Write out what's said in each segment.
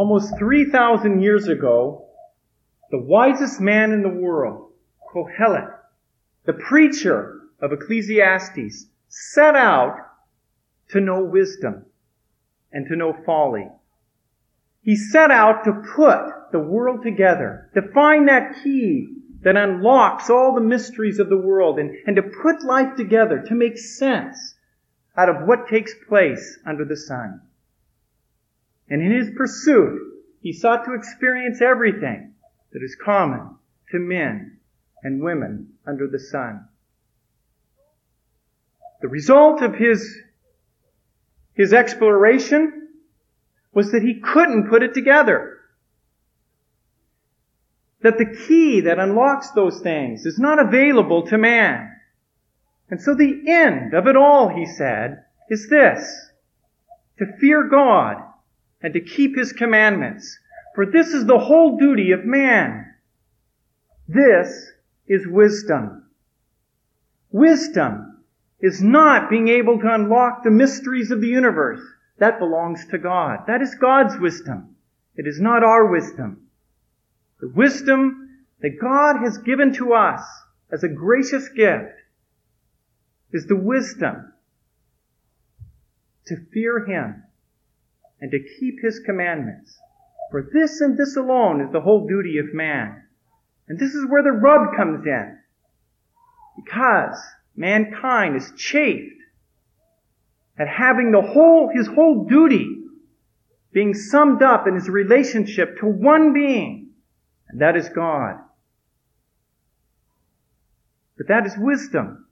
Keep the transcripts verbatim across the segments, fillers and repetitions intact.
almost three thousand years ago, the wisest man in the world, Kohelet, the preacher of Ecclesiastes, set out to know wisdom and to know folly. He set out to put the world together, to find that key that unlocks all the mysteries of the world, and, and to put life together, to make sense out of what takes place under the sun. And in his pursuit, he sought to experience everything that is common to men and women under the sun. The result of his, his exploration was that he couldn't put it together. That the key that unlocks those things is not available to man. And so the end of it all, he said, is this: to fear God and to keep His commandments. For this is the whole duty of man. This is wisdom. Wisdom is not being able to unlock the mysteries of the universe. That belongs to God. That is God's wisdom. It is not our wisdom. The wisdom that God has given to us as a gracious gift is the wisdom to fear Him and to keep His commandments. For this and this alone is the whole duty of man. And this is where the rub comes in. Because mankind is chafed at having the whole, his whole duty being summed up in his relationship to one being, and that is God. But that is wisdom.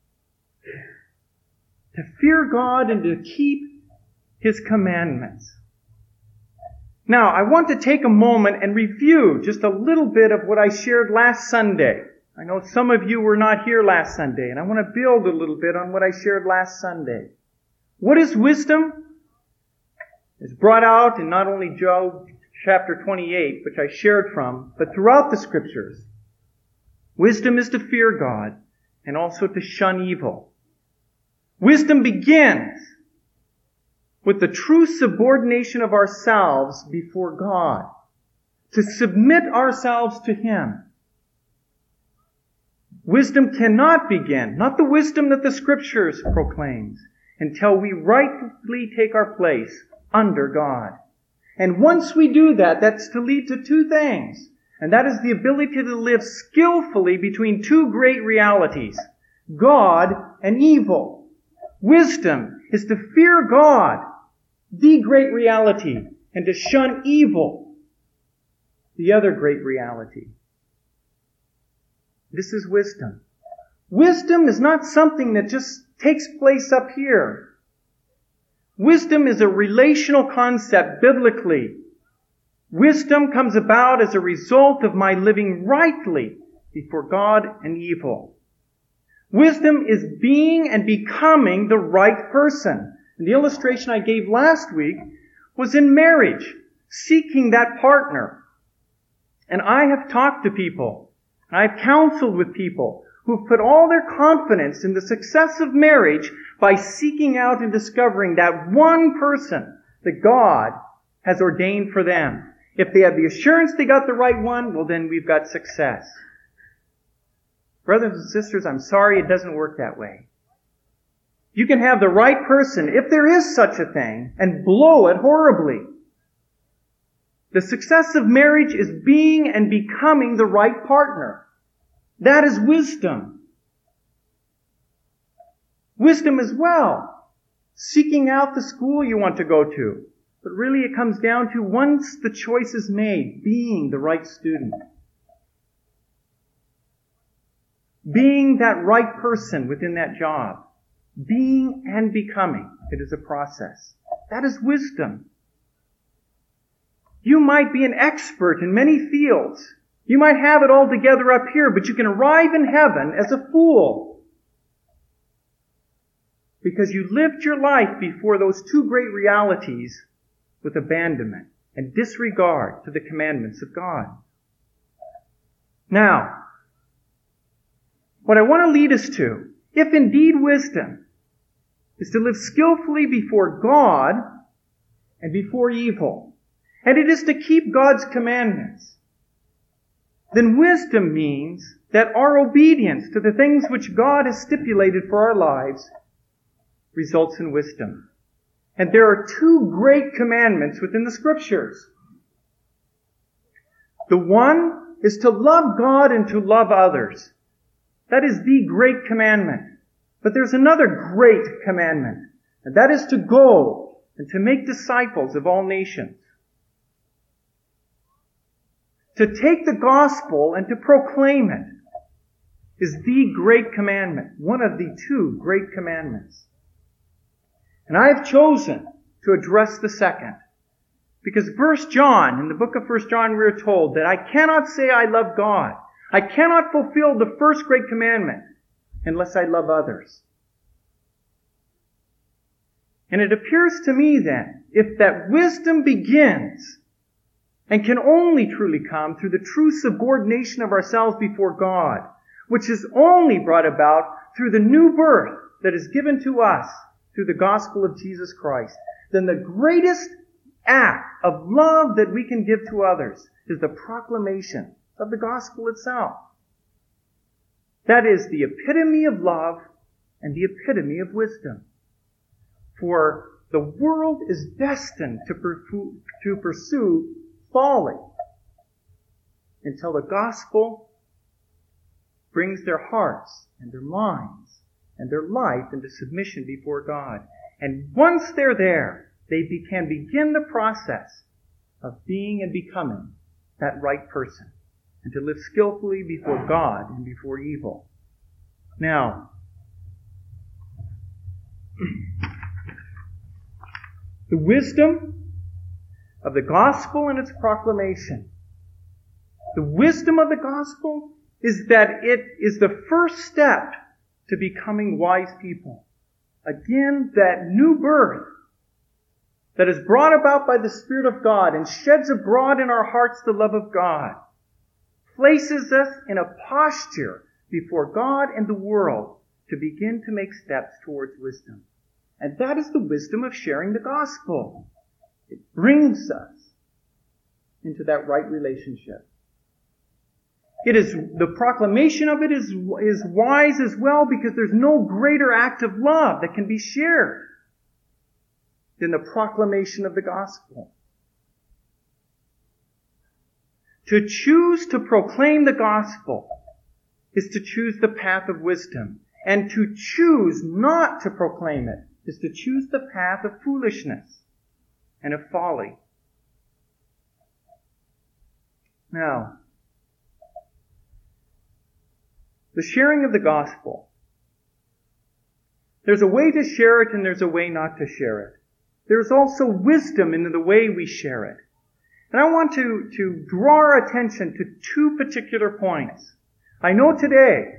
To fear God and to keep His commandments. Now, I want to take a moment and review just a little bit of what I shared last Sunday. I know some of you were not here last Sunday, and I want to build a little bit on what I shared last Sunday. What is wisdom? It's brought out in not only Job chapter twenty-eight, which I shared from, but throughout the Scriptures. Wisdom is to fear God and also to shun evil. Wisdom begins with the true subordination of ourselves before God, to submit ourselves to Him. Wisdom cannot begin, not the wisdom that the Scriptures proclaims, until we rightly take our place under God. And once we do that, that's to lead to two things. And that is the ability to live skillfully between two great realities, God and evil. Wisdom is to fear God, the great reality, and to shun evil, the other great reality. This is wisdom. Wisdom is not something that just takes place up here. Wisdom is a relational concept biblically. Wisdom comes about as a result of my living rightly before God and evil. Wisdom is being and becoming the right person. And the illustration I gave last week was in marriage, seeking that partner. And I have talked to people, and I've counseled with people who've put all their confidence in the success of marriage by seeking out and discovering that one person that God has ordained for them. If they have the assurance they got the right one, well then we've got success. Brothers and sisters, I'm sorry it doesn't work that way. You can have the right person, if there is such a thing, and blow it horribly. The success of marriage is being and becoming the right partner. That is wisdom. Wisdom as well. Seeking out the school you want to go to. But really it comes down to, once the choice is made, being the right student. Being that right person within that job. Being and becoming. It is a process. That is wisdom. You might be an expert in many fields. You might have it all together up here, but you can arrive in heaven as a fool. Because you lived your life before those two great realities with abandonment and disregard to the commandments of God. Now, what I want to lead us to, if indeed wisdom is to live skillfully before God and before evil, and it is to keep God's commandments, then wisdom means that our obedience to the things which God has stipulated for our lives results in wisdom. And there are two great commandments within the Scriptures. The one is to love God and to love others. That is the great commandment. But there's another great commandment, and that is to go and to make disciples of all nations. To take the gospel and to proclaim it is the great commandment, one of the two great commandments. And I have chosen to address the second, because First John, in the book of First John, we are told that I cannot say I love God. I cannot fulfill the first great commandment unless I love others. And it appears to me then, if that wisdom begins and can only truly come through the true subordination of ourselves before God, which is only brought about through the new birth that is given to us through the gospel of Jesus Christ, then the greatest act of love that we can give to others is the proclamation of the gospel itself. That is the epitome of love and the epitome of wisdom. For the world is destined to pursue, to pursue folly until the gospel brings their hearts and their minds and their life into submission before God. And once they're there, they be, can begin the process of being and becoming that right person, and to live skillfully before God and before evil. Now, the wisdom of the gospel and its proclamation. The wisdom of the gospel is that it is the first step to becoming wise people. Again, that new birth that is brought about by the Spirit of God and sheds abroad in our hearts the love of God, places us in a posture before God and the world to begin to make steps towards wisdom. And that is the wisdom of sharing the gospel. It brings us into that right relationship. It is, the proclamation of it is, is wise as well, because there's no greater act of love that can be shared than the proclamation of the gospel. To choose to proclaim the gospel is to choose the path of wisdom. And to choose not to proclaim it is to choose the path of foolishness and of folly. Now, the sharing of the gospel. There's a way to share it and there's a way not to share it. There's also wisdom in the way we share it. And I want to, to draw our attention to two particular points. I know today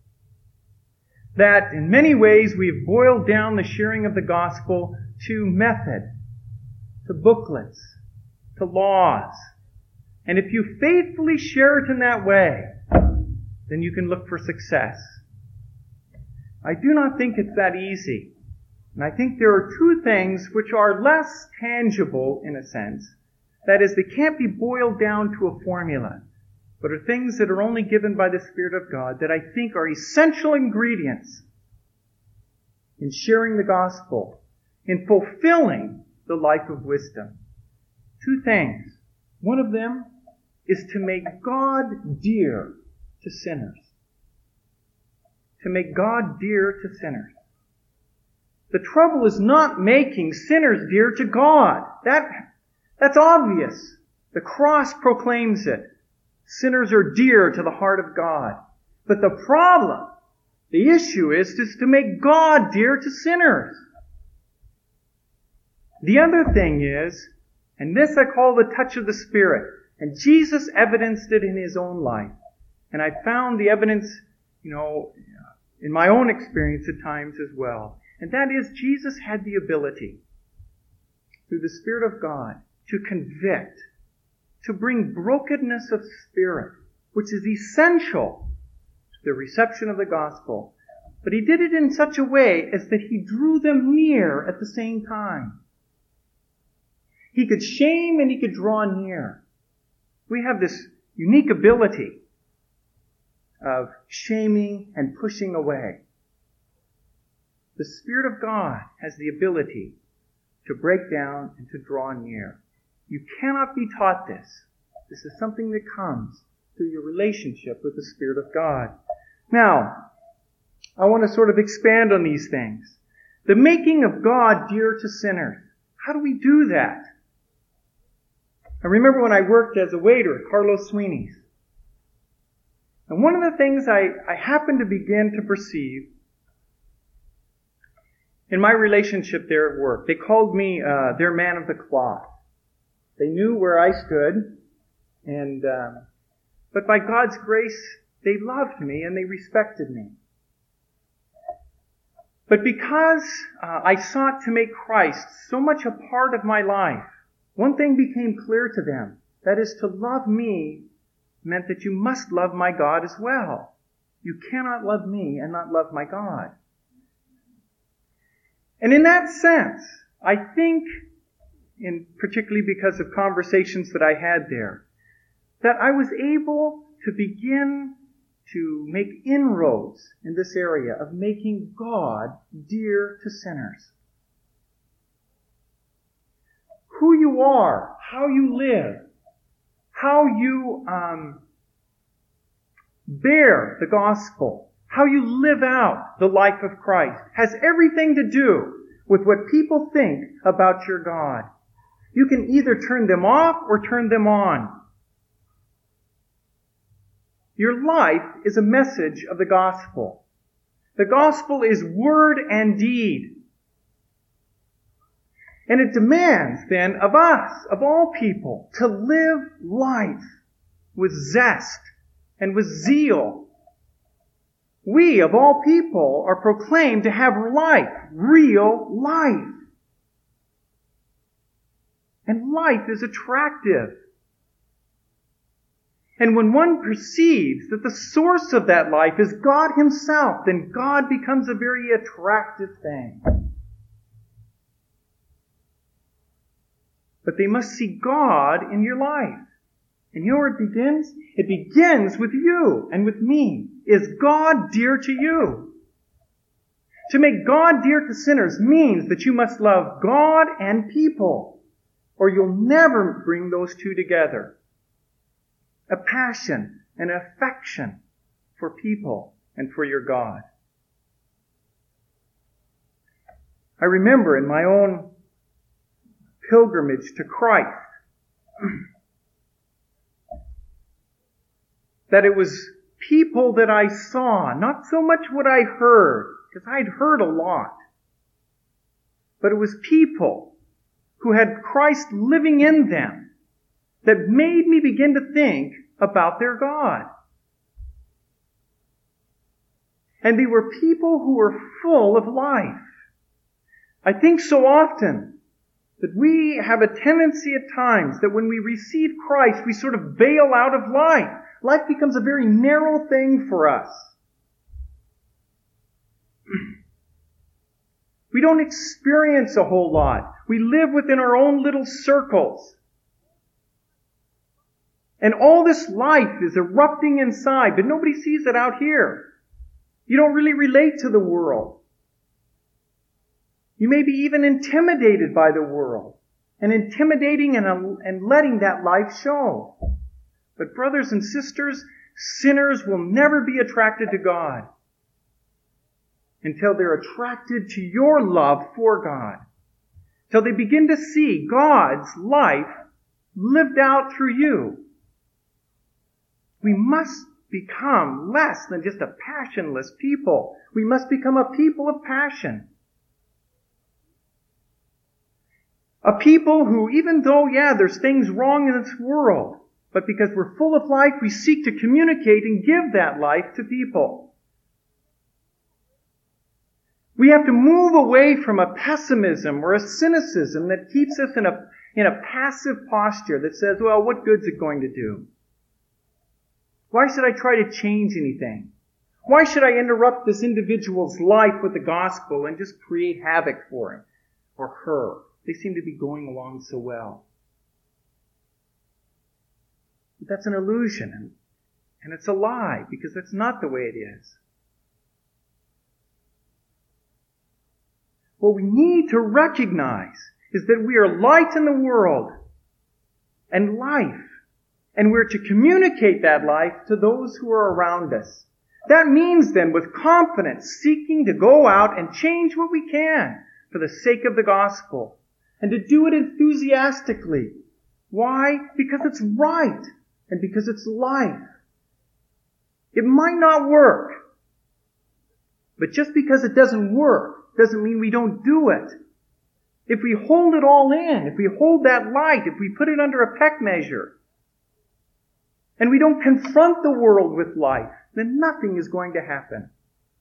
that in many ways we've boiled down the sharing of the gospel to method, to booklets, to laws. And if you faithfully share it in that way, then you can look for success. I do not think it's that easy. And I think there are two things which are less tangible in a sense. That is, they can't be boiled down to a formula, but are things that are only given by the Spirit of God that I think are essential ingredients in sharing the gospel, in fulfilling the life of wisdom. Two things. One of them is to make God dear to sinners. To make God dear to sinners. The trouble is not making sinners dear to God. That, that's obvious. The cross proclaims it. Sinners are dear to the heart of God. But the problem, the issue is, is to make God dear to sinners. The other thing is, and this I call the touch of the Spirit, and Jesus evidenced it in His own life. And I found the evidence, you know, in my own experience at times as well. And that is, Jesus had the ability, through the Spirit of God, to convict, to bring brokenness of spirit, which is essential to the reception of the gospel. But He did it in such a way as that He drew them near at the same time. He could shame and he could draw near. We have this unique ability of shaming and pushing away. The Spirit of God has the ability to break down and to draw near. You cannot be taught this. This is something that comes through your relationship with the Spirit of God. Now, I want to sort of expand on these things. The making of God dear to sinners. How do we do that? I remember when I worked as a waiter at Carlos Sweeney's. And one of the things I, I happened to begin to perceive in my relationship there at work, they called me uh, their man of the cloth. They knew where I stood, and uh, but by God's grace, they loved me and they respected me. But because uh, I sought to make Christ so much a part of my life, one thing became clear to them. That is, to love me meant that you must love my God as well. You cannot love me and not love my God. And in that sense, I think, in particularly because of conversations that I had there, that I was able to begin to make inroads in this area of making God dear to sinners. Who you are, how you live, how you um, bear the gospel, how you live out the life of Christ has everything to do with what people think about your God. You can either turn them off or turn them on. Your life is a message of the gospel. The gospel is word and deed. And it demands then of us, of all people, to live life with zest and with zeal. We, of all people, are proclaimed to have life, real life. And life is attractive. And when one perceives that the source of that life is God Himself, then God becomes a very attractive thing. But they must see God in your life. And you know where it begins? It begins with you and with me. Is God dear to you? To make God dear to sinners means that you must love God and people, or you'll never bring those two together. A passion, an affection for people and for your God. I remember in my own pilgrimage to Christ that it was people that I saw, not so much what I heard, because I'd heard a lot, but it was people who had Christ living in them that made me begin to think about their God. And they were people who were full of life. I think so often that we have a tendency at times that when we receive Christ, we sort of bail out of life. Life becomes a very narrow thing for us. We don't experience a whole lot. We live within our own little circles. And all this life is erupting inside, but nobody sees it out here. You don't really relate to the world. You may be even intimidated by the world, and intimidating and, and letting that life show. But brothers and sisters, sinners will never be attracted to God until they're attracted to your love for God. Till they begin to see God's life lived out through you. We must become less than just a passionless people. We must become a people of passion. A people who, even though, yeah, there's things wrong in this world, but because we're full of life, we seek to communicate and give that life to people. We have to move away from a pessimism or a cynicism that keeps us in a, in a passive posture that says, well, what good's it going to do? Why should I try to change anything? Why should I interrupt this individual's life with the gospel and just create havoc for him or her? They seem to be going along so well. that's an illusion, and, and it's a lie, because that's not the way it is. What we need to recognize is that we are light in the world and life, and we're to communicate that life to those who are around us. That means then, with confidence, seeking to go out and change what we can for the sake of the gospel, and to do it enthusiastically. Why? Because it's right, and because it's life. It might not work, but just because it doesn't work doesn't mean we don't do it. If we hold it all in, if we hold that light, if we put it under a peck measure, and we don't confront the world with life, then nothing is going to happen.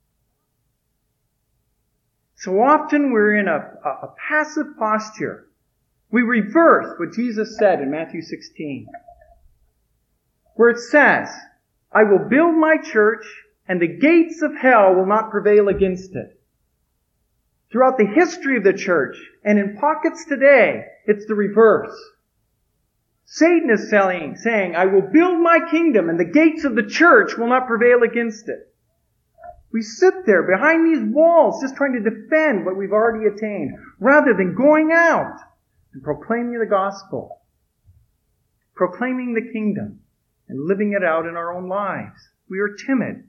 So often we're in a, a, a passive posture. We reverse what Jesus said in Matthew sixteen, where it says, I will build my church, and the gates of hell will not prevail against it. Throughout the history of the church, and in pockets today, it's the reverse. Satan is saying, saying, I will build my kingdom, and the gates of the church will not prevail against it. We sit there behind these walls just trying to defend what we've already attained, rather than going out and proclaiming the gospel, proclaiming the kingdom, and living it out in our own lives. We are timid.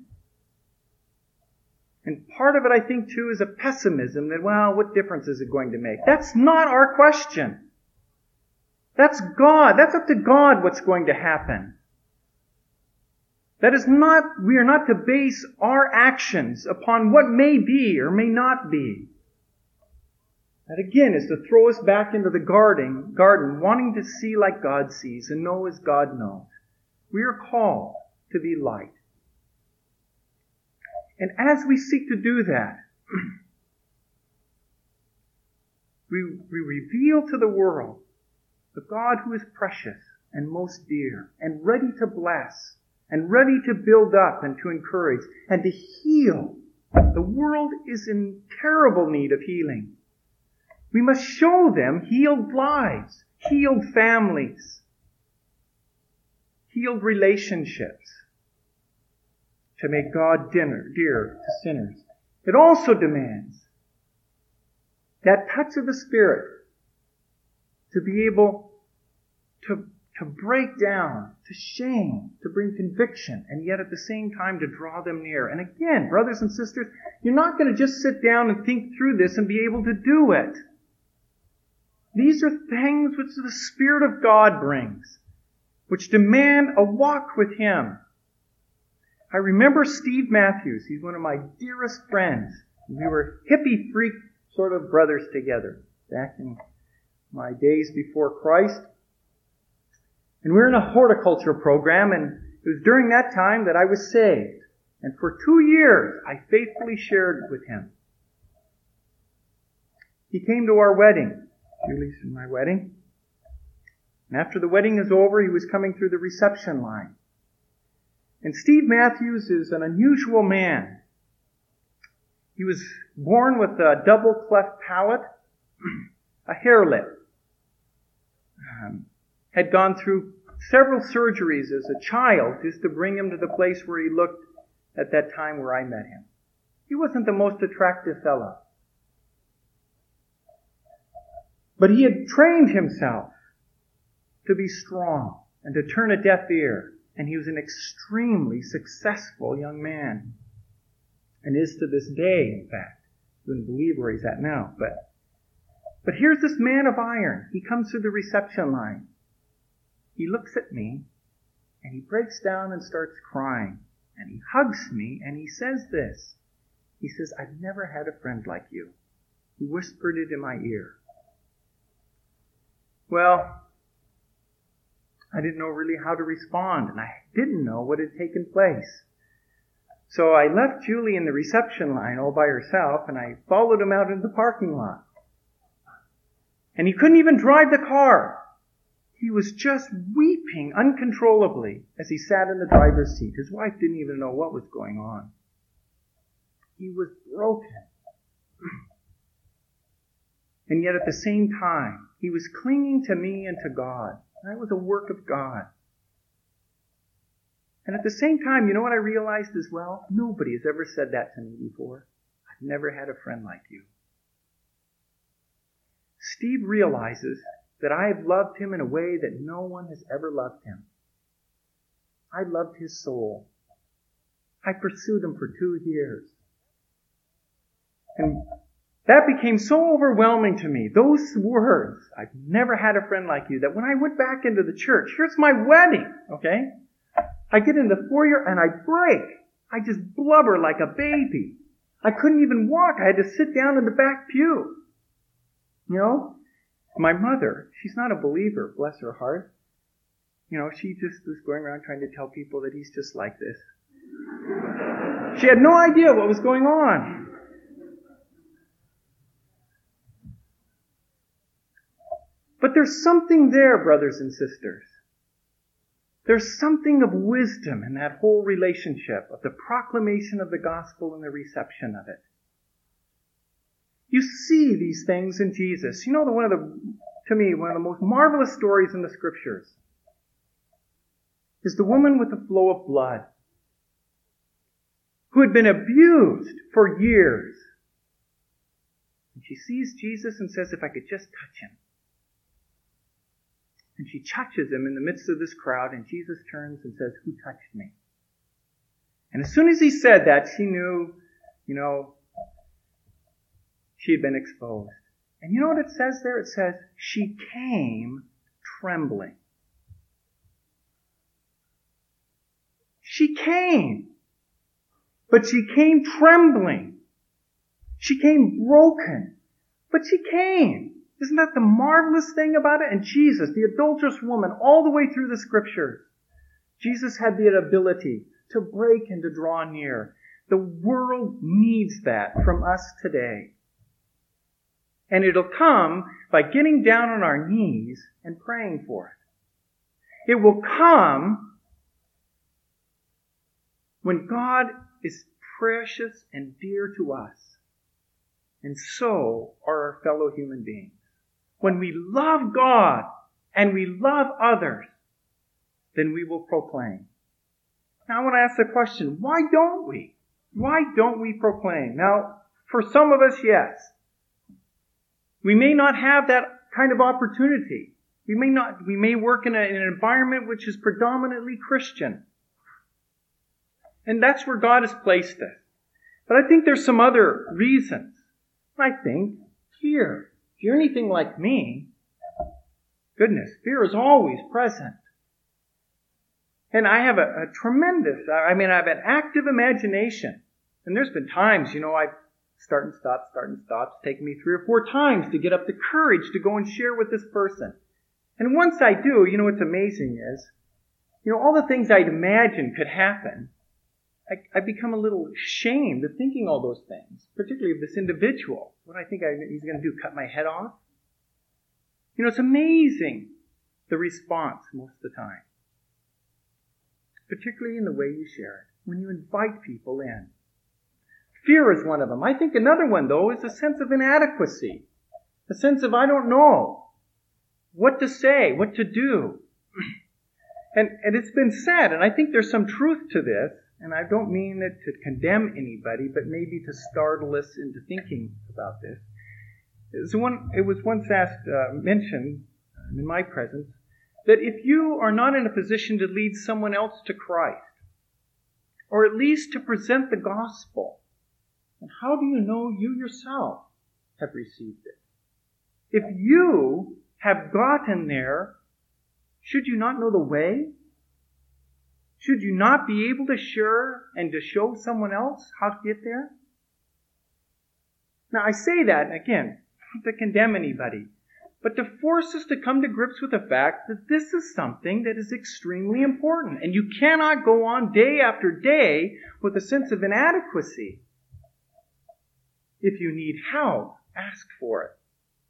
And part of it, I think, too, is a pessimism that, well, what difference is it going to make? That's not our question. That's God. That's up to God what's going to happen. That is not, we are not to base our actions upon what may be or may not be. That again is to throw us back into the garden, garden, wanting to see like God sees and know as God knows. We are called to be light. And as we seek to do that, we, we reveal to the world the God who is precious and most dear and ready to bless and ready to build up and to encourage and to heal. The world is in terrible need of healing. We must show them healed lives, healed families, healed relationships, to make God dear to sinners. It also demands that touch of the Spirit to be able to, to break down, to shame, to bring conviction, and yet at the same time to draw them near. And again, brothers and sisters, you're not going to just sit down and think through this and be able to do it. These are things which the Spirit of God brings, which demand a walk with Him. I remember Steve Matthews. He's one of my dearest friends. We were hippie freak sort of brothers together back in my days before Christ. And we were in a horticulture program, and it was during that time that I was saved. And for two years, I faithfully shared with him. He came to our wedding, Julie's and my wedding. And after the wedding is over, he was coming through the reception line. And Steve Matthews is an unusual man. He was born with a double cleft palate, a hair lip. Um, had gone through several surgeries as a child just to bring him to the place where he looked at that time where I met him. He wasn't the most attractive fellow. But he had trained himself to be strong and to turn a deaf ear. And he was an extremely successful young man. And is to this day, in fact. I wouldn't believe where he's at now. But, but here's this man of iron. He comes through the reception line. He looks at me, and he breaks down and starts crying. And he hugs me, and he says this. He says, I've never had a friend like you. He whispered it in my ear. Well, I didn't know really how to respond, and I didn't know what had taken place. So I left Julie in the reception line all by herself, and I followed him out into the parking lot. And he couldn't even drive the car. He was just weeping uncontrollably as he sat in the driver's seat. His wife didn't even know what was going on. He was broken. And yet at the same time, he was clinging to me and to God. That was a work of God. And at the same time, you know what I realized as well? Nobody has ever said that to me before. I've never had a friend like you. Steve realizes that I have loved him in a way that no one has ever loved him. I loved his soul. I pursued him for two years. And that became so overwhelming to me. Those words, I've never had a friend like you, that when I went back into the church, here's my wedding, okay? I get in the foyer and I break. I just blubber like a baby. I couldn't even walk. I had to sit down in the back pew. You know, my mother, she's not a believer, bless her heart. You know, she just was going around trying to tell people that he's just like this. She had no idea what was going on. But there's something there, brothers and sisters. There's something of wisdom in that whole relationship of the proclamation of the gospel and the reception of it. You see these things in Jesus. You know, the, one of the, to me, one of the most marvelous stories in the scriptures is the woman with the flow of blood who had been abused for years. And she sees Jesus and says, if I could just touch him. And she touches him in the midst of this crowd, and Jesus turns and says, who touched me? And as soon as he said that, she knew, you know, she had been exposed. And you know what it says there? It says, she came trembling. She came. But she came trembling. She came broken. But she came. Isn't that the marvelous thing about it? And Jesus, the adulterous woman, all the way through the scriptures, Jesus had the ability to break and to draw near. The world needs that from us today. And it'll come by getting down on our knees and praying for it. It will come when God is precious and dear to us. And so are our fellow human beings. When we love God and we love others, then we will proclaim. Now I want to ask the question, why don't we? Why don't we proclaim? Now, for some of us, yes. We may not have that kind of opportunity. We may not, we may work in, a, in an environment which is predominantly Christian. And that's where God has placed us. But I think there's some other reasons. I think fear. If you're anything like me, goodness, fear is always present. And I have a, a tremendous, I mean, I have an active imagination. And there's been times, you know, I start and stop, start and stop. It's taken me three or four times to get up the courage to go and share with this person. And once I do, you know what's amazing is, you know, all the things I'd imagine could happen, I, I become a little ashamed of thinking all those things, particularly of this individual. What do I think I, he's going to do, cut my head off? You know, it's amazing, the response most of the time. Particularly in the way you share it, when you invite people in. Fear is one of them. I think another one, though, is a sense of inadequacy. A sense of, I don't know what to say, what to do. And, and it's been said, and I think there's some truth to this, and I don't mean it to condemn anybody, but maybe to startle us into thinking about this. It was, one, it was once asked, uh, mentioned in my presence, that if you are not in a position to lead someone else to Christ, or at least to present the gospel, then how do you know you yourself have received it? If you have gotten there, should you not know the way? Should you not be able to share and to show someone else how to get there? Now I say that, again, not to condemn anybody, but to force us to come to grips with the fact that this is something that is extremely important. And you cannot go on day after day with a sense of inadequacy. If you need help, ask for it.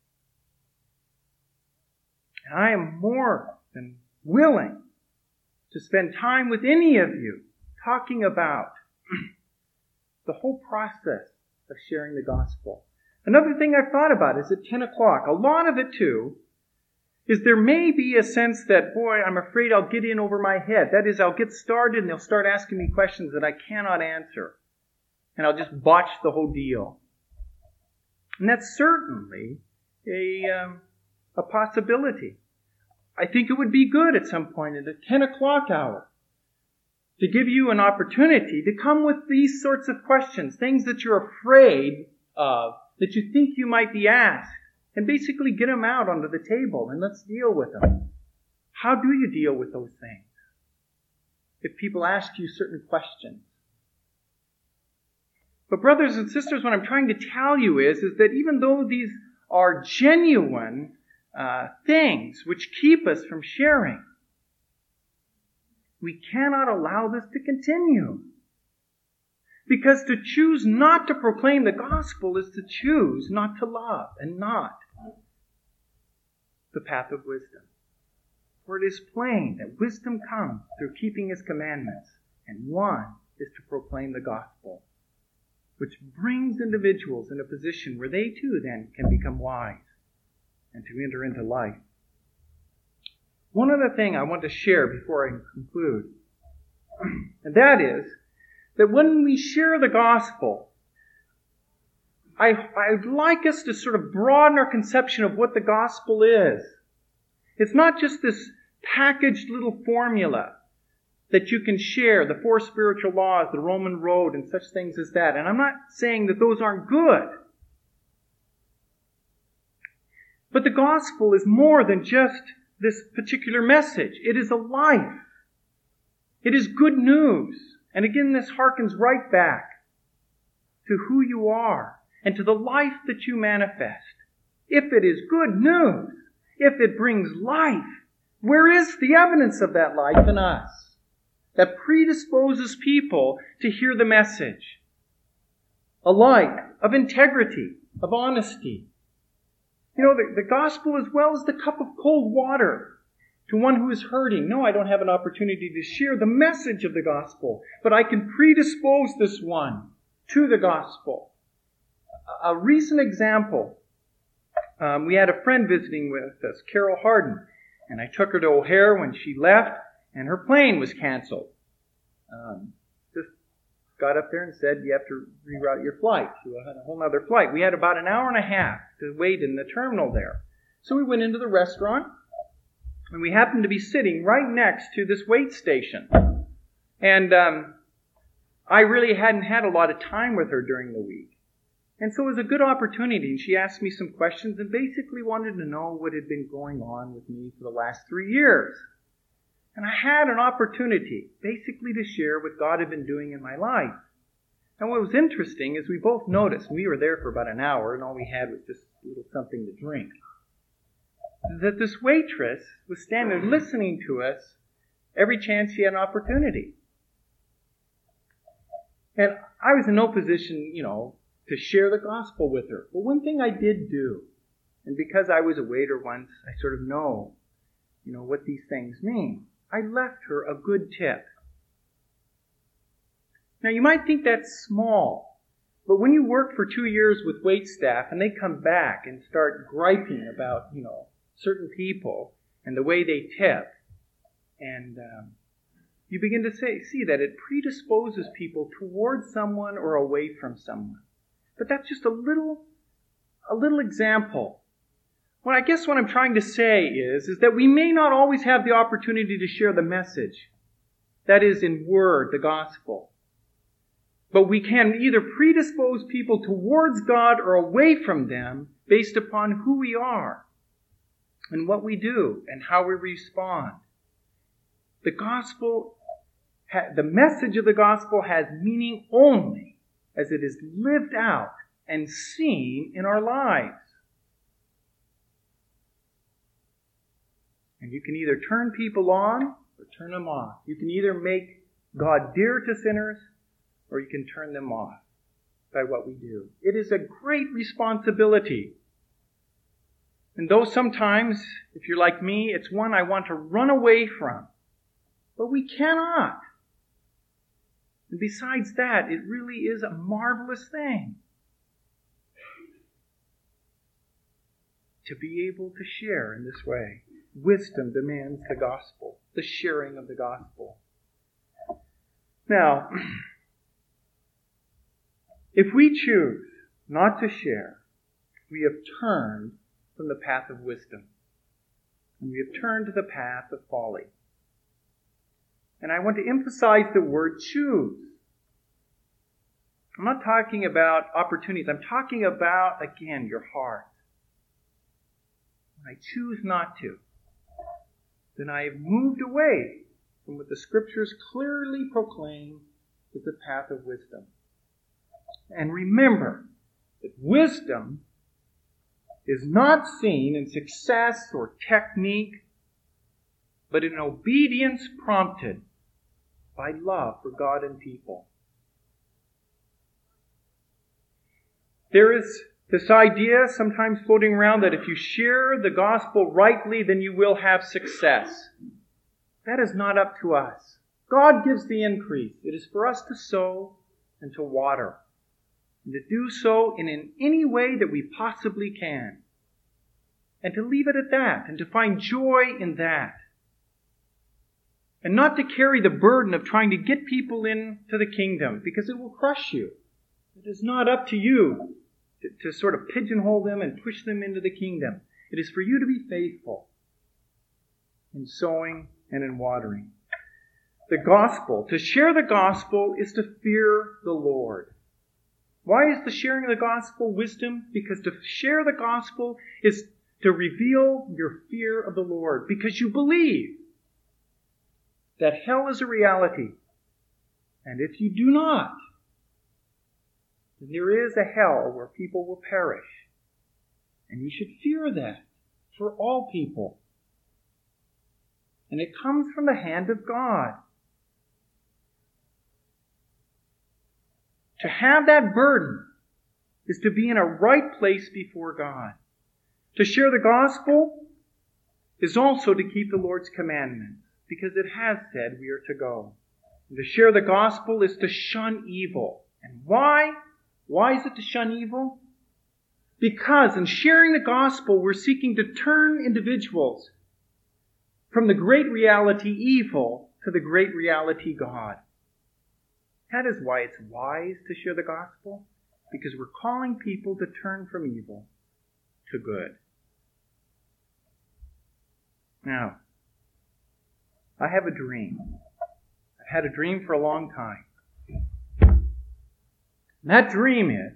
And I am more than willing to spend time with any of you talking about the whole process of sharing the gospel. Another thing I've thought about is at ten o'clock. A lot of it, too, is there may be a sense that, boy, I'm afraid I'll get in over my head. That is, I'll get started and they'll start asking me questions that I cannot answer. And I'll just botch the whole deal. And that's certainly a, um, a possibility. I think it would be good at some point at the ten o'clock hour to give you an opportunity to come with these sorts of questions, things that you're afraid of, that you think you might be asked, and basically get them out onto the table and let's deal with them. How do you deal with those things? If people ask you certain questions. But brothers and sisters, what I'm trying to tell you is, is that even though these are genuine uh, things which keep us from sharing, we cannot allow this to continue. Because to choose not to proclaim the gospel is to choose not to love and not the path of wisdom. For it is plain that wisdom comes through keeping His commandments, and one is to proclaim the gospel, which brings individuals in a position where they too then can become wise and to enter into life. One other thing I want to share before I conclude, and that is that when we share the gospel, I, I'd like us to sort of broaden our conception of what the gospel is. It's not just this packaged little formula that you can share, the four spiritual laws, the Roman road, and such things as that. And I'm not saying that those aren't good. But the gospel is more than just this particular message. It is a life. It is good news. And again, this harkens right back to who you are and to the life that you manifest. If it is good news, if it brings life, where is the evidence of that life in us that predisposes people to hear the message? A life of integrity, of honesty. You know, the, the gospel as well as the cup of cold water to one who is hurting. No, I don't have an opportunity to share the message of the gospel, but I can predispose this one to the gospel. A, a recent example, um, we had a friend visiting with us, Carol Harden, and I took her to O'Hare when she left, and her plane was canceled. Um, just got up there and said, you have to reroute your flight to a, a whole other flight. We had about an hour and a half to wait in the terminal there. So we went into the restaurant, and we happened to be sitting right next to this wait station. And um, I really hadn't had a lot of time with her during the week. And so it was a good opportunity. And she asked me some questions and basically wanted to know what had been going on with me for the last three years. And I had an opportunity basically to share what God had been doing in my life. And what was interesting is we both noticed, we were there for about an hour and all we had was just a little something to drink, that this waitress was standing there listening to us every chance she had an opportunity. And I was in no position, you know, to share the gospel with her. But one thing I did do, and because I was a waiter once, I sort of know, you know, what these things mean. I left her a good tip. Now you might think that's small, but when you work for two years with wait staff and they come back and start griping about, you know, certain people and the way they tip, and um, you begin to say, see that it predisposes people towards someone or away from someone. But that's just a little, a little example. Well, I guess what I'm trying to say is, is that we may not always have the opportunity to share the message. That is, in word, the gospel. But we can either predispose people towards God or away from them based upon who we are and what we do and how we respond. The gospel, the message of the gospel has meaning only as it is lived out and seen in our lives. And you can either turn people on or turn them off. You can either make God dear to sinners or you can turn them off by what we do. It is a great responsibility. And though sometimes, if you're like me, it's one I want to run away from. But we cannot. And besides that, it really is a marvelous thing to be able to share in this way. wisdom demands the gospel, the sharing of the gospel. Now, if we choose not to share, we have turned from the path of wisdom. And we have turned to the path of folly. And I want to emphasize the word choose. I'm not talking about opportunities. I'm talking about, again, your heart. When I choose not to, then I have moved away from what the Scriptures clearly proclaim is the path of wisdom. And remember that wisdom is not seen in success or technique, but in obedience prompted by love for God and people. There is this idea sometimes floating around that if you share the gospel rightly, then you will have success. That is not up to us. God gives the increase. It is for us to sow and to water, and to do so in, in any way that we possibly can. And to leave it at that, and to find joy in that. And not to carry the burden of trying to get people into the kingdom, because it will crush you. It is not up to you to, to sort of pigeonhole them and push them into the kingdom. It is for you to be faithful in sowing and in watering. The gospel, to share the gospel, is to fear the Lord. Why is the sharing of the gospel wisdom? Because to share the gospel is to reveal your fear of the Lord. Because you believe that hell is a reality. And if you do not, then there is a hell where people will perish. And you should fear that for all people. And it comes from the hand of God. To have that burden is to be in a right place before God. To share the gospel is also to keep the Lord's commandments, because it has said we are to go. And to share the gospel is to shun evil. And why? Why is it to shun evil? Because in sharing the gospel, we're seeking to turn individuals from the great reality evil to the great reality God. That is why it's wise to share the gospel, because we're calling people to turn from evil to good. Now, I have a dream. I've had a dream for a long time. And that dream is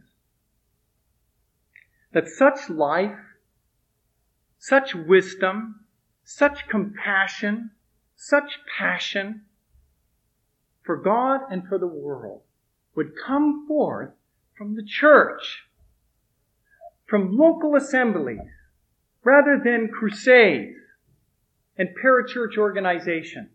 that such life, such wisdom, such compassion, such passion for God and for the world would come forth from the church, from local assemblies, rather than crusades and parachurch organizations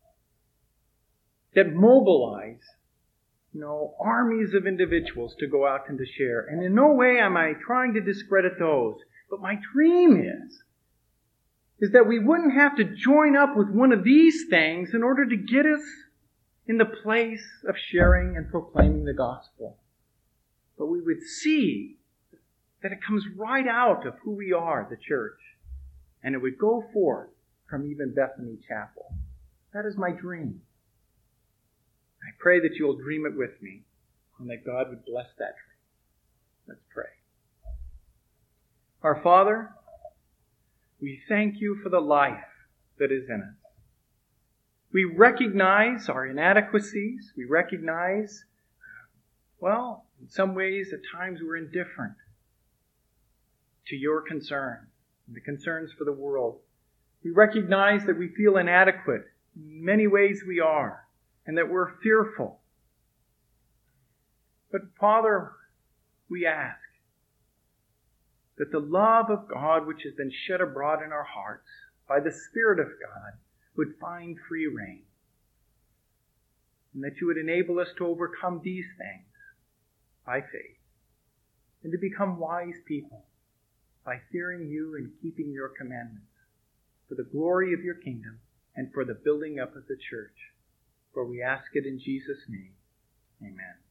that mobilize, you know, armies of individuals to go out and to share. And in no way am I trying to discredit those. But my dream is, is that we wouldn't have to join up with one of these things in order to get us in the place of sharing and proclaiming the gospel. But we would see that it comes right out of who we are, the church. And it would go forth from even Bethany Chapel. That is my dream. I pray that you'll dream it with me, and that God would bless that dream. Let's pray. Our Father, we thank you for the life that is in us. We recognize our inadequacies. We recognize, well, in some ways, at times we're indifferent to your concerns and the concerns for the world. We recognize that we feel inadequate. In many ways we are. And that we're fearful. But Father, we ask that the love of God which has been shed abroad in our hearts by the Spirit of God would find free rein. And that you would enable us to overcome these things by faith. And to become wise people by fearing you and keeping your commandments for the glory of your kingdom and for the building up of the church. For we ask it in Jesus' name. Amen.